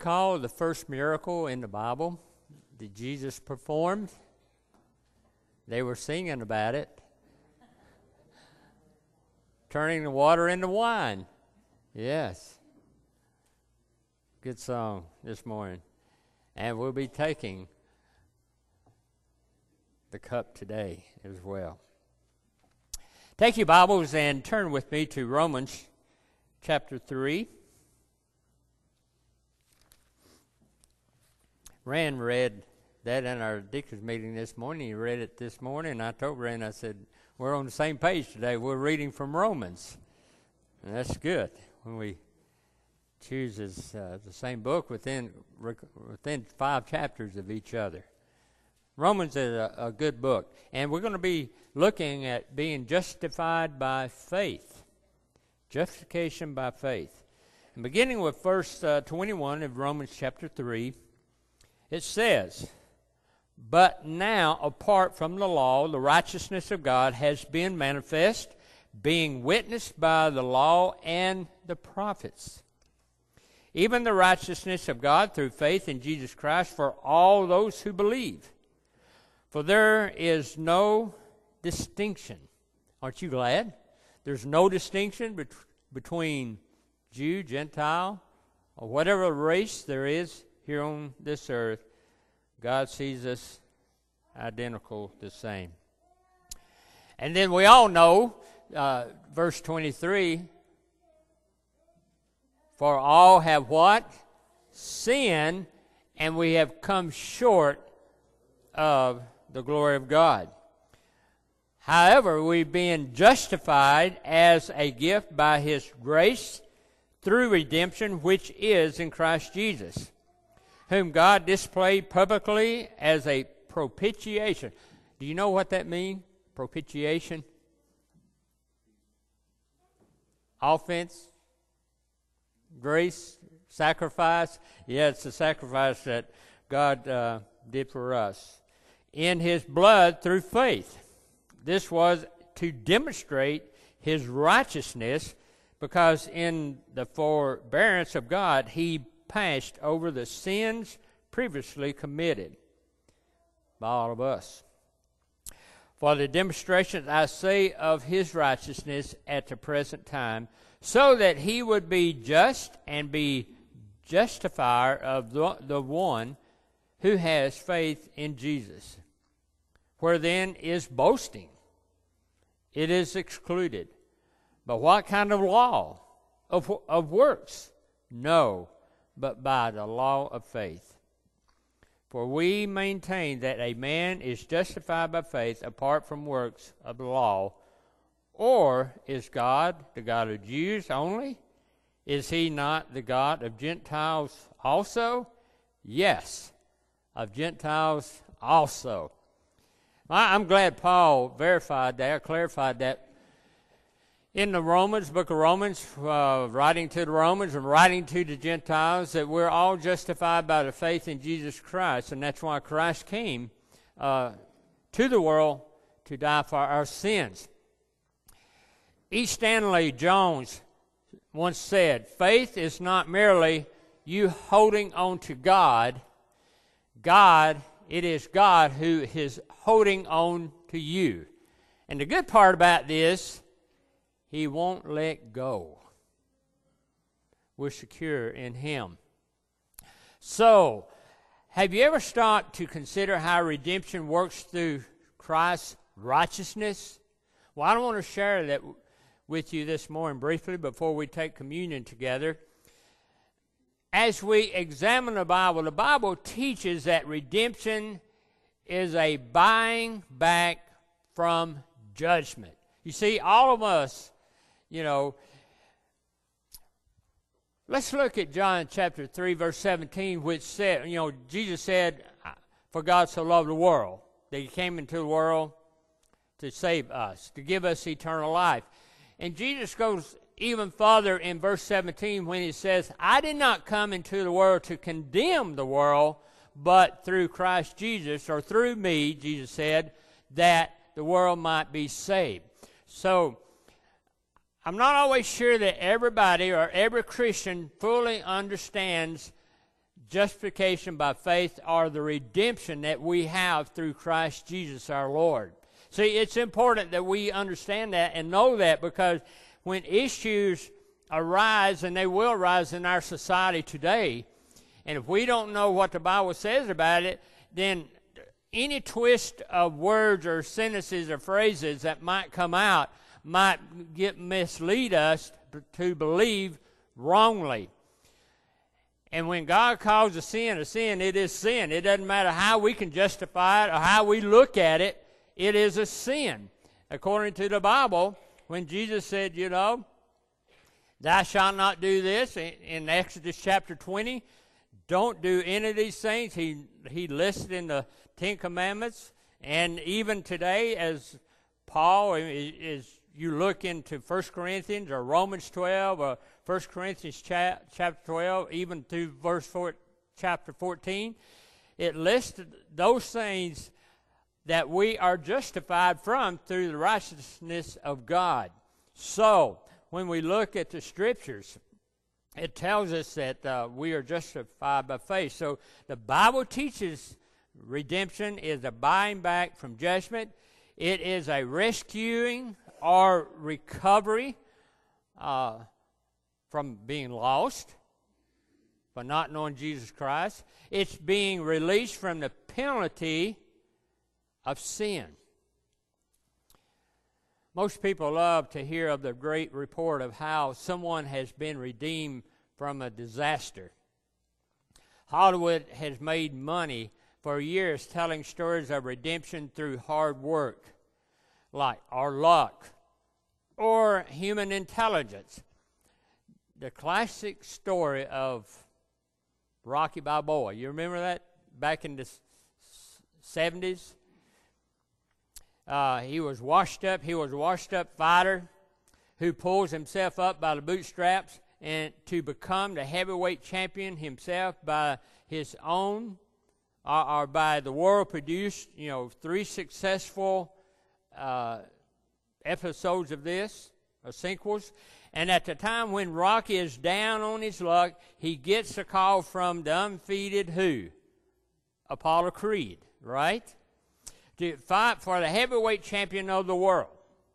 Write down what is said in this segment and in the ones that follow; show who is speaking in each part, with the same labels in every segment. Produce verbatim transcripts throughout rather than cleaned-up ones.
Speaker 1: recall the first miracle in the Bible that Jesus performed? They were singing about it. Turning the water into wine. Yes. Good song this morning. And we'll be taking the cup today as well. Take your Bibles and turn with me to Romans chapter three. Rand read that in our deacons meeting this morning. He read it this morning, and I told Rand, I said, we're on the same page today. We're reading from Romans. And that's good when we choose as, uh, the same book within within five chapters of each other. Romans is a, a good book. And we're going to be looking at being justified by faith. Justification by faith. And beginning with verse uh, twenty-one of Romans chapter three, it says, "But now, apart from the law, the righteousness of God has been manifest, being witnessed by the law and the prophets. Even the righteousness of God through faith in Jesus Christ for all those who believe. For there is no distinction." Aren't you glad? There's no distinction bet- between Jew, Gentile, or whatever race there is here on this earth. God sees us identical, the same. And then we all know, uh, verse twenty-three, "For all have" what? "Sinned, and we have come short of the glory of God. However, we being justified as a gift by His grace through redemption, which is in Christ Jesus, whom God displayed publicly as a propitiation." Do you know what that means? Propitiation? Offense? Grace? Sacrifice? Yeah, it's the sacrifice that God uh, did for us. In His blood through faith. This was to demonstrate His righteousness, because in the forbearance of God, He passed over the sins previously committed by all of us. For the demonstration, I say, of His righteousness at the present time, so that He would be just and be justifier of the, the one who has faith in Jesus. Where then is boasting? It is excluded. But what kind of law? Of, of works? No, but by the law of faith. For we maintain that a man is justified by faith apart from works of the law. Or is God the God of Jews only? Is He not the God of Gentiles also? Yes, of Gentiles also. I'm glad Paul verified that, clarified that in the Romans, book of Romans, uh, writing to the Romans and writing to the Gentiles, that we're all justified by the faith in Jesus Christ. And that's why Christ came uh, to the world to die for our sins. E. Stanley Jones once said, "Faith is not merely you holding on to God. God, it is God who is holding on to you." And the good part about this, He won't let go. We're secure in Him. So, have you ever stopped to consider how redemption works through Christ's righteousness? Well, I want to share that with you this morning briefly before we take communion together. As we examine the Bible, the Bible teaches that redemption is a buying back from judgment. You see, all of us, you know, let's look at John chapter three, verse seventeen, which said, you know, Jesus said, "For God so loved the world, that He came into the world to save us, to give us eternal life." And Jesus goes even further in verse seventeen when He says, "I did not come into the world to condemn the world, but through Christ Jesus," or through me, Jesus said, "that the world might be saved." So, I'm not always sure that everybody or every Christian fully understands justification by faith, or the redemption that we have through Christ Jesus our Lord. See, it's important that we understand that and know that, because when issues arise, and they will arise in our society today, and if we don't know what the Bible says about it, then any twist of words or sentences or phrases that might come out might get mislead us to believe wrongly. And when God calls a sin a sin, it is sin. It doesn't matter how we can justify it or how we look at it, it is a sin. According to the Bible, when Jesus said, you know, thou shalt not do this, in, in Exodus chapter twenty, don't do any of these things. He, he listed in the Ten Commandments. And even today, as Paul, is you look into First Corinthians or Romans twelve or First Corinthians cha- chapter twelve, even through verse four, chapter fourteen, it lists those things that we are justified from through the righteousness of God. So, when we look at the Scriptures, it tells us that uh, we are justified by faith. So, the Bible teaches redemption is a buying back from judgment. It is a rescuing or recovery uh, from being lost, for not knowing Jesus Christ. It's being released from the penalty of sin. Most people love to hear of the great report of how someone has been redeemed from a disaster. Hollywood has made money for years telling stories of redemption through hard work, like or luck, or human intelligence. The classic story of Rocky Balboa. You remember that back in the seventies? Uh, he was washed up. He was a washed up fighter who pulls himself up by the bootstraps and to become the heavyweight champion himself by his own, or, or by the world produced, you know, three successful uh, episodes of this, or sequels. And at the time when Rocky is down on his luck, he gets a call from the undefeated who? Apollo Creed, right? To fight for the heavyweight champion of the world.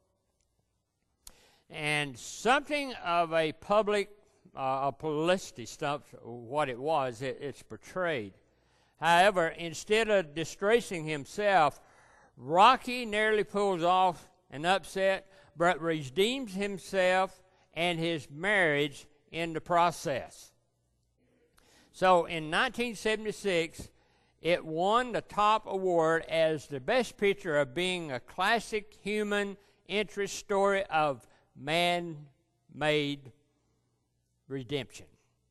Speaker 1: And something of a public, uh, a publicity stunt, what it was, it, it's portrayed. However, instead of disgracing himself, Rocky nearly pulls off an upset, but redeems himself and his marriage in the process. So in nineteen seventy-six, it won the top award as the best picture of being a classic human interest story of man-made redemption.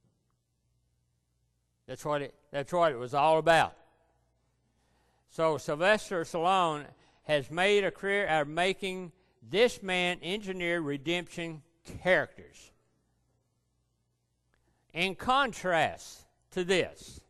Speaker 1: That's what it, that's what it was all about. So Sylvester Stallone has made a career out of making this man engineer redemption characters. In contrast to this,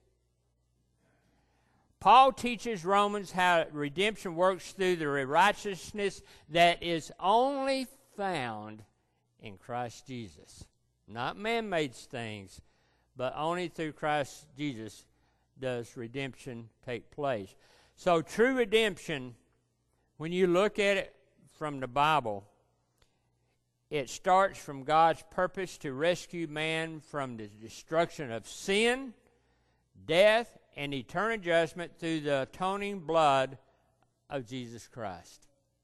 Speaker 1: Paul teaches Romans how redemption works through the righteousness that is only found in Christ Jesus. Not man-made things, but only through Christ Jesus does redemption take place. So true redemption, when you look at it from the Bible, it starts from God's purpose to rescue man from the destruction of sin, death, and eternal judgment through the atoning blood of Jesus Christ.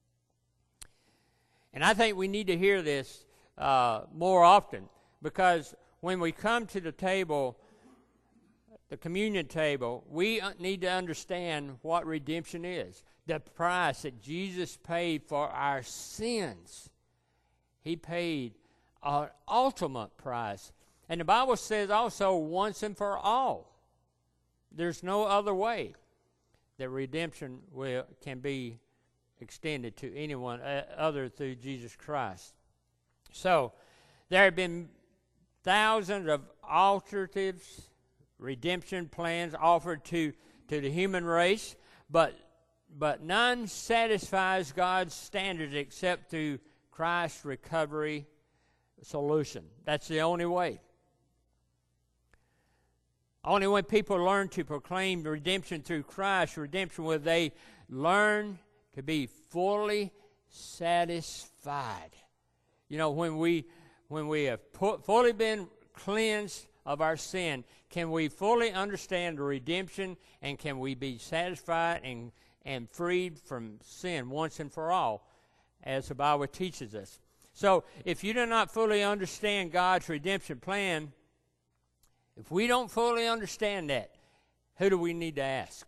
Speaker 1: And I think we need to hear this uh, more often, because when we come to the table, the communion table, we need to understand what redemption is. The price that Jesus paid for our sins. He paid an ultimate price. And the Bible says also once and for all. There's no other way that redemption will, can be extended to anyone uh, other through Jesus Christ. So, there have been thousands of alternatives, redemption plans offered to, to the human race, but, but none satisfies God's standards except through Christ's recovery solution. That's the only way. Only when people learn to proclaim redemption through Christ, redemption, will they learn to be fully satisfied. You know, when we when we have pu- fully been cleansed of our sin, can we fully understand the redemption, and can we be satisfied and, and freed from sin once and for all, as the Bible teaches us? So, if you do not fully understand God's redemption plan, if we don't fully understand that, who do we need to ask?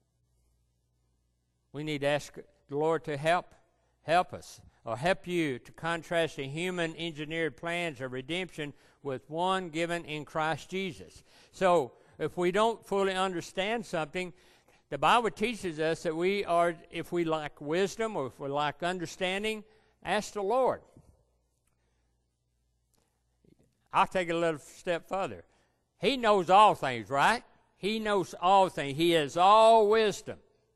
Speaker 1: We need to ask the Lord to help help us, or help you to contrast the human engineered plans of redemption with one given in Christ Jesus. So, if we don't fully understand something, the Bible teaches us that we are, if we lack wisdom or if we lack understanding, ask the Lord. I'll take it a little step further. He knows all things, right? He knows all things. He has all wisdom.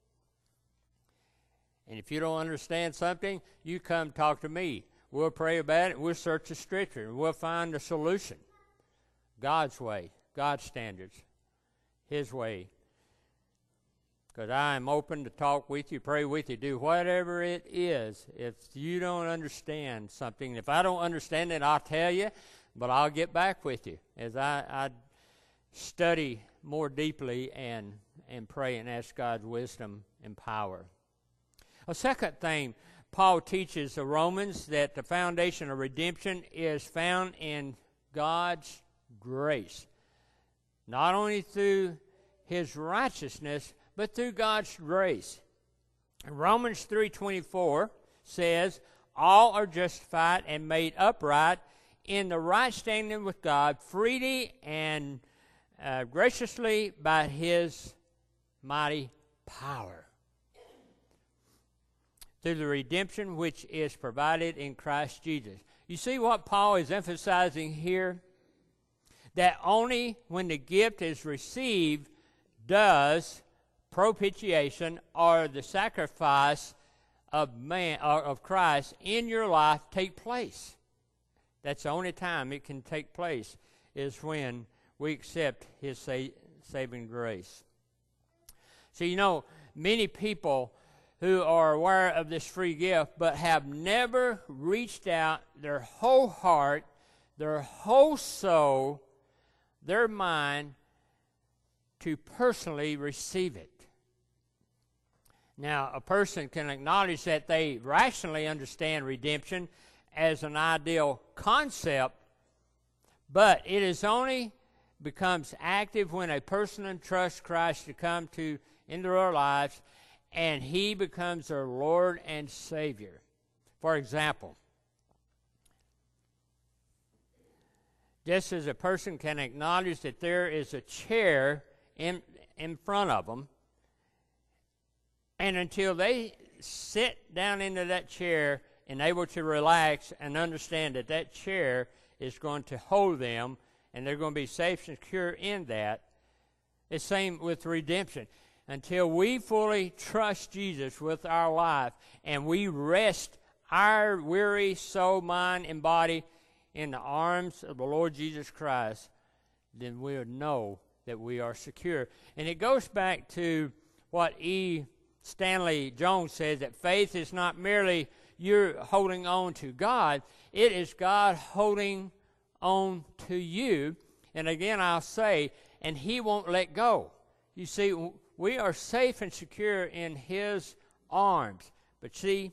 Speaker 1: And if you don't understand something, you come talk to me. We'll pray about it. We'll search the Scripture, and we'll find the solution. God's way, God's standards, His way. Because I am open to talk with you, pray with you, do whatever it is. If you don't understand something, if I don't understand it, I'll tell you, but I'll get back with you as I, I study more deeply and, and pray and ask God's wisdom and power. A second thing, Paul teaches the Romans that the foundation of redemption is found in God's grace. Not only through His righteousness, but through God's grace. Romans three twenty-four says, all are justified and made upright in the right standing with God freely and uh, graciously by His mighty power, through the redemption which is provided in Christ Jesus. You see what Paul is emphasizing here? That only when the gift is received does propitiation, or the sacrifice of man or of Christ in your life, take place. That's the only time it can take place, is when we accept His sa- saving grace. So, you know, many people who are aware of this free gift but have never reached out their whole heart, their whole soul, their mind to personally receive it. Now, a person can acknowledge that they rationally understand redemption as an ideal concept, but it is only becomes active when a person entrusts Christ to come to into their lives, and He becomes their Lord and Savior. For example, just as a person can acknowledge that there is a chair in, in front of them, and until they sit down into that chair and able to relax and understand that that chair is going to hold them and they're going to be safe and secure in that, it's the same with redemption. Until we fully trust Jesus with our life and we rest our weary soul, mind, and body in the arms of the Lord Jesus Christ, then we'll know that we are secure. And it goes back to what E. Stanley Jones says, that faith is not merely you're holding on to God, it is God holding on to you. And again, I'll say, and He won't let go. You see, we are safe and secure in His arms. But see,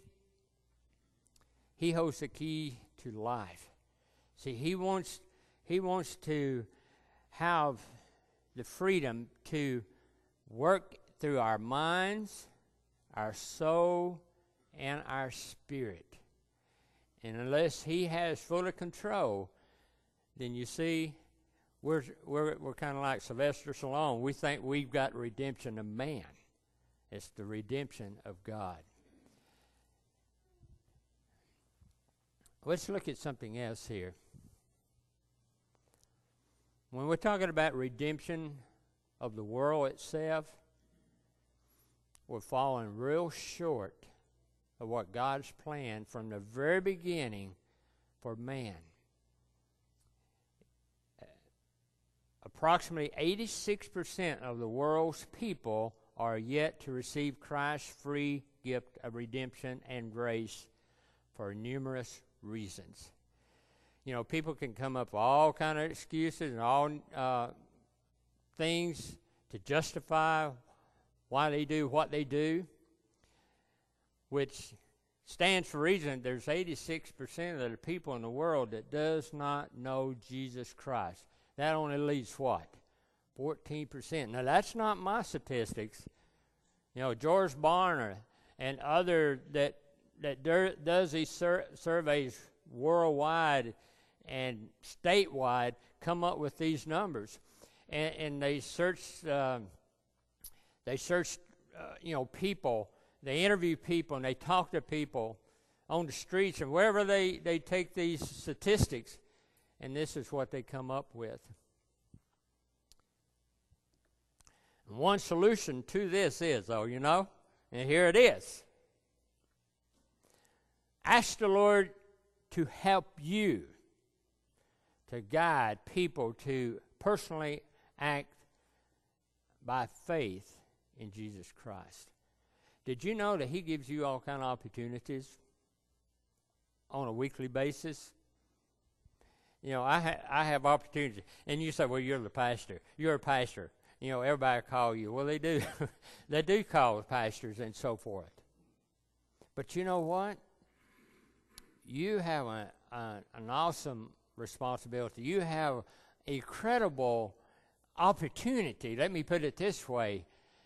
Speaker 1: He holds the key to life. See, He wants, He wants to have the freedom to work through our minds, our soul, and our spirit. And unless He has full control, then you see, we're we're we're kind of like Sylvester Stallone. We think we've got redemption of man. It's the redemption of God. Let's look at something else here. When we're talking about redemption of the world itself, we're falling real short of what God's planned from the very beginning for man. approximately eighty-six percent of the world's people are yet to receive Christ's free gift of redemption and grace for numerous reasons. You know, people can come up with all kind of excuses and all uh, things to justify why they do what they do, which stands to reason there's eighty-six percent of the people in the world that does not know Jesus Christ. That only leaves what? fourteen percent. Now, that's not my statistics. You know, George Barna and other that that der, does these sur- surveys worldwide and statewide come up with these numbers. And, and they search, uh, they search, uh, you know, people. They interview people and they talk to people on the streets and wherever they, they take these statistics, and this is what they come up with. And one solution to this is, though, you know, and here it is. Ask the Lord to help you to guide people to personally act by faith in Jesus Christ. Did you know that he gives you all kind of opportunities on a weekly basis? You know, I ha- I have opportunities. And you say, well, you're the pastor. You're a pastor. You know, everybody call you. Well, they do. They do call pastors and so forth. But you know what? You have a, a, an awesome responsibility. You have a credible opportunity, let me put it this way,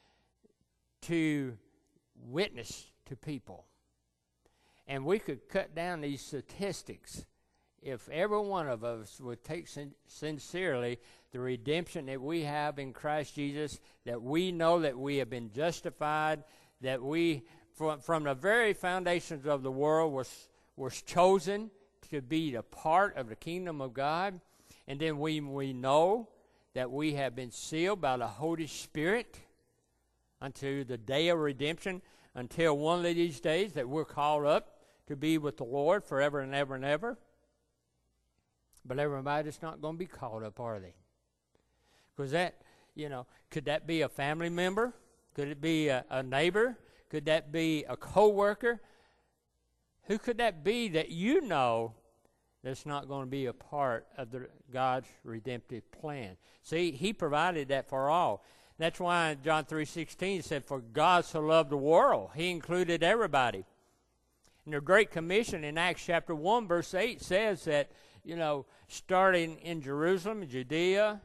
Speaker 1: to witness to people. And we could cut down these statistics if every one of us would take sin- sincerely the redemption that we have in Christ Jesus, that we know that we have been justified, that we, from, from the very foundations of the world, was, was chosen to be a part of the kingdom of God. And then we, we know that we have been sealed by the Holy Spirit unto the day of redemption, until one of these days that we're called up to be with the Lord forever and ever and ever. But everybody's not going to be called up, are they? Because that, you know, could that be a family member? Could it be a, a neighbor? Could that be a co-worker? Who could that be that you know that's not going to be a part of the God's redemptive plan? See, he provided that for all. That's why John three sixteen said, for God so loved the world. He included everybody. And the Great Commission in Acts chapter one, verse eight says that, you know, starting in Jerusalem, Judea,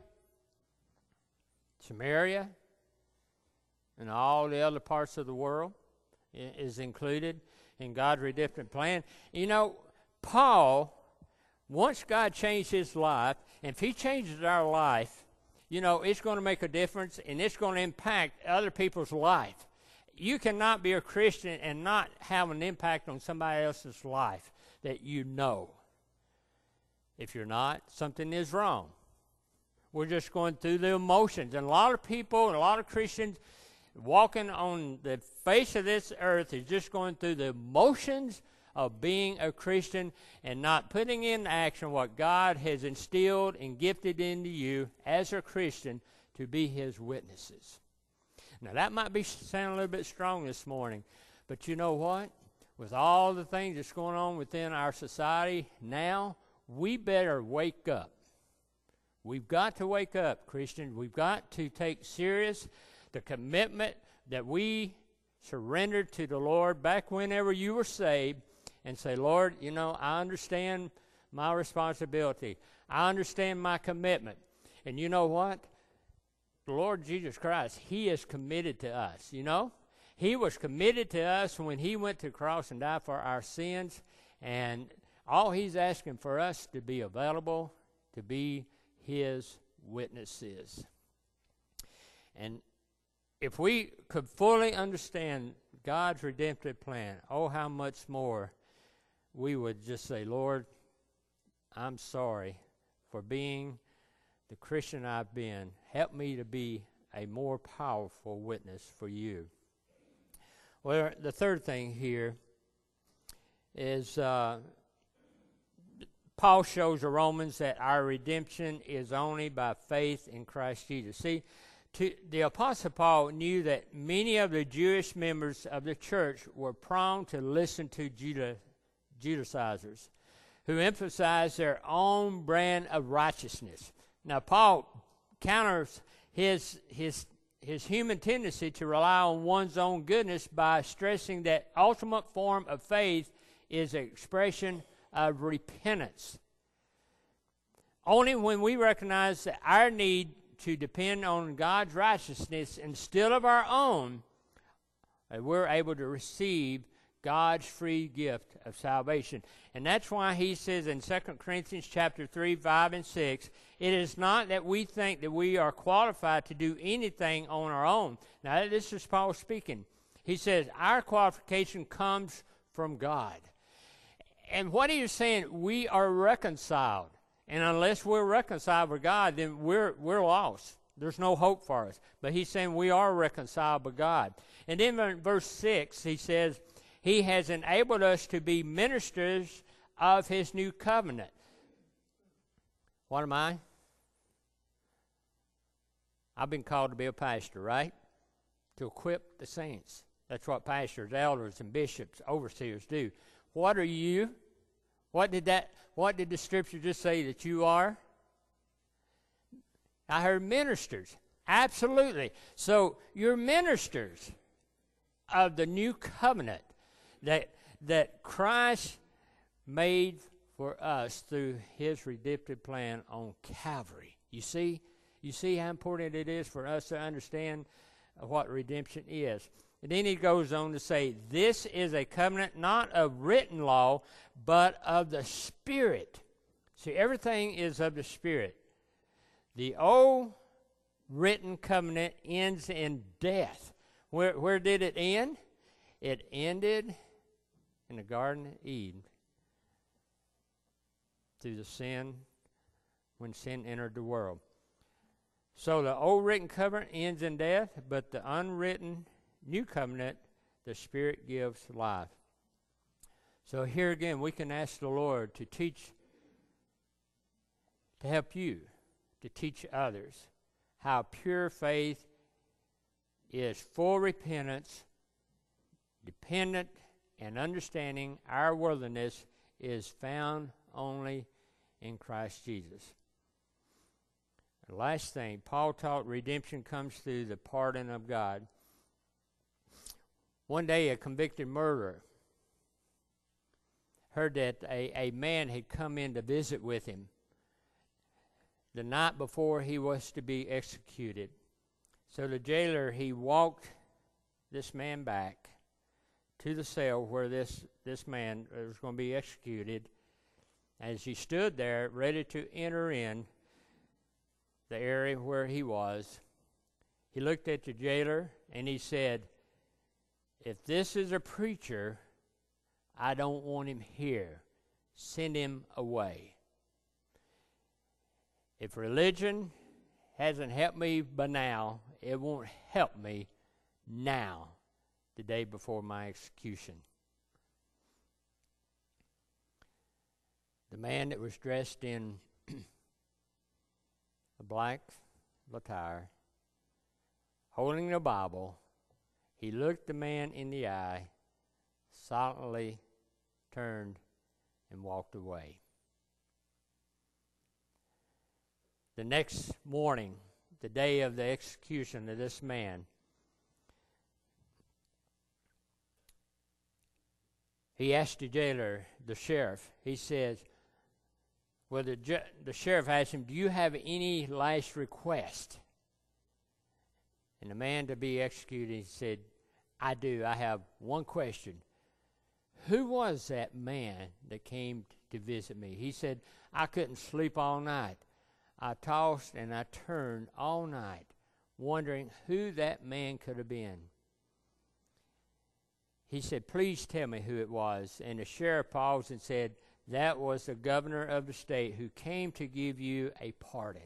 Speaker 1: Samaria, and all the other parts of the world is included in God's redemptive plan. You know, Paul, once God changed his life, and if he changes our life, you know, it's going to make a difference, and it's going to impact other people's life. You cannot be a Christian and not have an impact on somebody else's life that you know. If you're not, something is wrong. We're just going through the emotions. And a lot of people and a lot of Christians walking on the face of this earth is just going through the emotions of being a Christian and not putting in action what God has instilled and gifted into you as a Christian to be his witnesses. Now, that might be sound a little bit strong this morning, but you know what? With all the things that's going on within our society now, we better wake up. We've got to wake up, Christians. We've got to take serious the commitment that we surrendered to the Lord back whenever you were saved, and say, Lord, you know, I understand my responsibility. I understand my commitment. And you know what? The Lord Jesus Christ, he is committed to us, you know? He was committed to us when he went to the cross and died for our sins. And all he's asking for us to be available, to be his witnesses. And if we could fully understand God's redemptive plan, oh, how much more we would just say, Lord, I'm sorry for being the Christian I've been. Help me to be a more powerful witness for you. Well, the third thing here is uh, Paul shows the Romans that our redemption is only by faith in Christ Jesus. See, to, the Apostle Paul knew that many of the Jewish members of the church were prone to listen to Judah, Judaizers, who emphasized their own brand of righteousness. Now, Paul counters his his his human tendency to rely on one's own goodness by stressing that ultimate form of faith is an expression of repentance. Only when we recognize that our need to depend on God's righteousness instead of our own, uh, we're able to receive God's free gift of salvation. And that's why he says in Second Corinthians chapter three, five, and six, it is not that we think that we are qualified to do anything on our own. Now, this is Paul speaking. He says, our qualification comes from God. And what he is saying, we are reconciled. And unless we're reconciled with God, then we're we're lost. There's no hope for us. But he's saying we are reconciled with God. And then in verse six, he says, he has enabled us to be ministers of his new covenant. What am I? I've been called to be a pastor, right? To equip the saints. That's what pastors, elders, and bishops, overseers do. What are you? What did that? What did the scripture just say that you are? I heard ministers. Absolutely. So you're ministers of the new covenant that that Christ made for us through his redemptive plan on Calvary. You see? You see how important it is for us to understand what redemption is. And then he goes on to say, this is a covenant not of written law, but of the Spirit. See, everything is of the Spirit. The old written covenant ends in death. Where, where did it end? It ended in the Garden of Eden through the sin, when sin entered the world. So the old written covenant ends in death, but the unwritten new covenant, the Spirit gives life. So here again, we can ask the Lord to teach, to help you, to teach others how pure faith is full repentance, dependent, and understanding our worthiness is found only in Christ Jesus. The last thing, Paul taught redemption comes through the pardon of God. One day, a convicted murderer heard that a, a man had come in to visit with him the night before he was to be executed. So the jailer, he walked this man back to the cell where this, this man was going to be executed. As he stood there, ready to enter in the area where he was, he looked at the jailer and he said, if this is a preacher, I don't want him here. Send him away. If religion hasn't helped me by now, it won't help me now, the day before my execution. The man that was dressed in a black attire, holding the Bible, he looked the man in the eye, silently turned, and walked away. The next morning, the day of the execution of this man, he asked the jailer, the sheriff, he says, well, the, ju- the sheriff asked him, do you have any last request? And the man to be executed, he said, I do. I have one question. Who was that man that came to visit me? He said, I couldn't sleep all night. I tossed and I turned all night, wondering who that man could have been. He said, please tell me who it was. And the sheriff paused and said, that was the governor of the state who came to give you a pardon.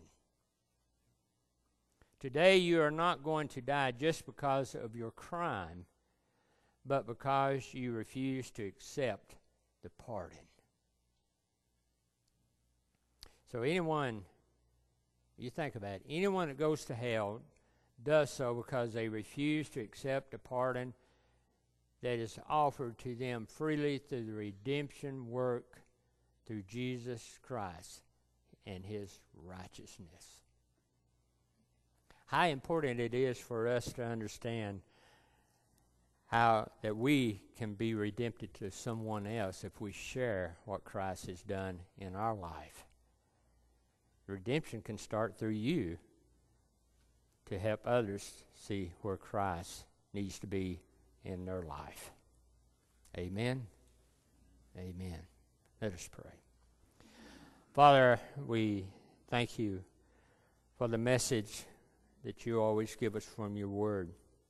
Speaker 1: Today you are not going to die just because of your crime, but because you refuse to accept the pardon. So anyone, you think about it, anyone that goes to hell does so because they refuse to accept a pardon that is offered to them freely through the redemption work through Jesus Christ and his righteousness. How important it is for us to understand how that we can be redempted to someone else if we share what Christ has done in our life. Redemption can start through you to help others see where Christ needs to be in their life. Amen. Amen. Let us pray. Father, we thank you for the message that you always give us from your word.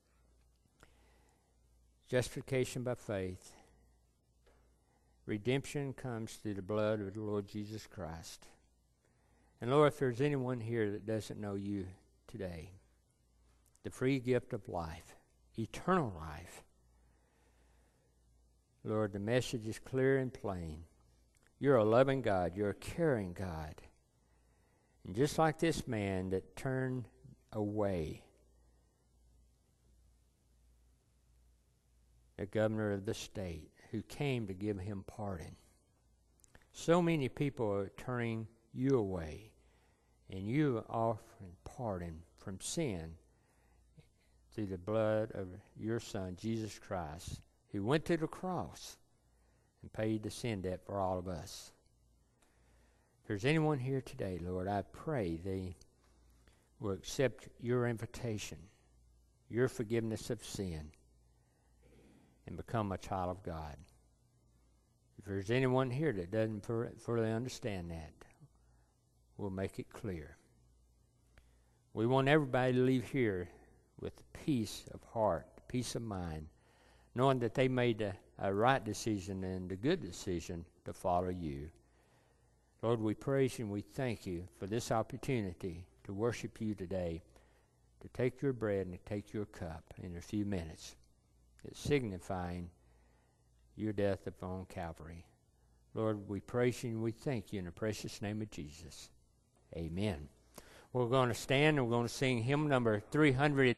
Speaker 1: Justification by faith. Redemption comes through the blood of the Lord Jesus Christ. And Lord, if there's anyone here that doesn't know you today, the free gift of life, eternal life, Lord, the message is clear and plain. You're a loving God. You're a caring God. And just like this man that turned away the governor of the state who came to give him pardon, so many people are turning you away, and you are offering pardon from sin through the blood of your Son, Jesus Christ, who went to the cross and paid the sin debt for all of us. If there's anyone here today, Lord, I pray they will accept your invitation, your forgiveness of sin, and become a child of God. If there's anyone here that doesn't fully understand that, we'll make it clear. We want everybody to leave here with peace of heart, peace of mind, knowing that they made a, a right decision and a good decision to follow you. Lord, we praise you and we thank you for this opportunity to worship you today, to take your bread and to take your cup in a few minutes. It's signifying your death upon Calvary. Lord, we praise you and we thank you in the precious name of Jesus. Amen. We're going to stand and we're going to sing hymn number three hundred.